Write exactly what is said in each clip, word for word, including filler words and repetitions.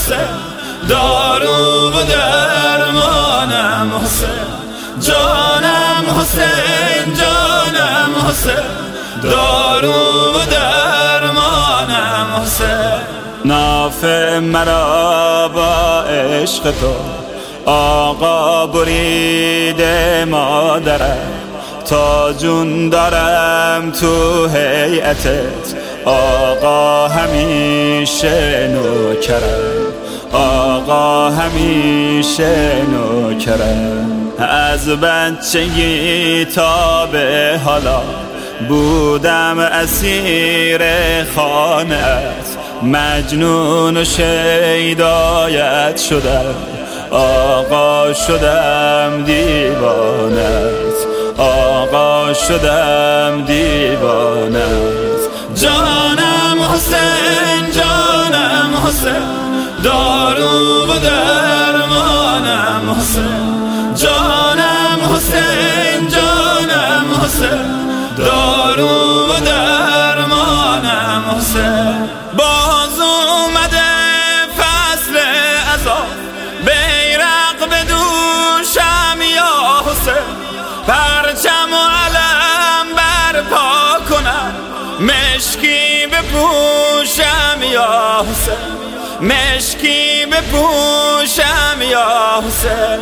حسین، دارو و درمانم حسین، جانم حسین، جانم حسین، دارو و درمانم حسین. ناف مرا با عشق تو آقا بریده مادرم، تا جون دارم تو هیئتت آقا همیشه نوکرم، آقا همیشه نوکرم. از بچگی تا به حالا بودم اسیر خانه‌ات، مجنون و شیدایت شدم، آقا شدم دیوانت، آقا شدم دیوانت. جانم حسین، جانم حسین، دارو و درمانم حسین، جانم حسین، جانم حسین، دارو و درمانم حسین. باز اومده فصل عذاب، بیرق به دوشم یا حسین، پرچم و علم برپا کنم، مشکی بپوشم یا حسین، مشکی بپوشم یا حسین.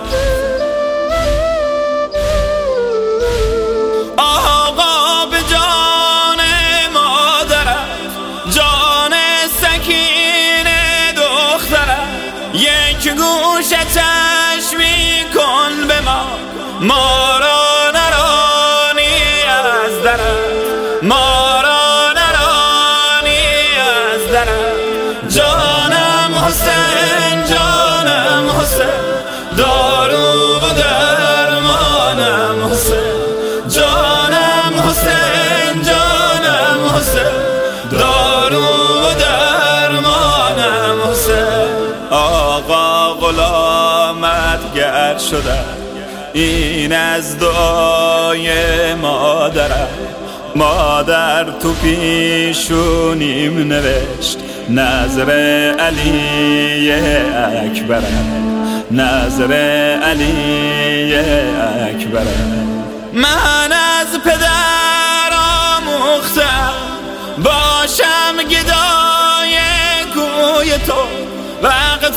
آقا به جان مادرم، جان سکین دخترم، یک گوش چشمی کن به ما، ما را نرانی از درم، ما را نرانی از درم. جانم حسین، جانم حسین، دارو و درمانم حسین، جانم حسین، جانم حسین، دارو و درمانم حسین. آقا غلامت گر شدم، این از دعای مادرم، مادر تو پیشونیم نوشت نظر علی اکبرم، نظر علی اکبرم. من از پدر آموختم باشم گدای کوی تو، وقت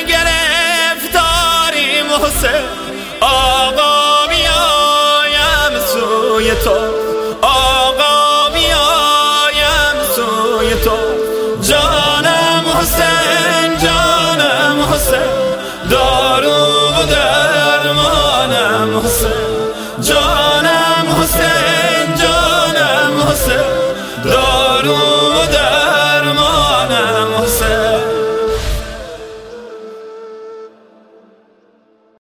گرفتاریم حسین، آقا بیایم سوی تو، آقا بیایم سوی تو. جانم حسین، جانم حسین، دارو و درمانم حسین، جانم حسین، جانم حسین، دارو و درمانم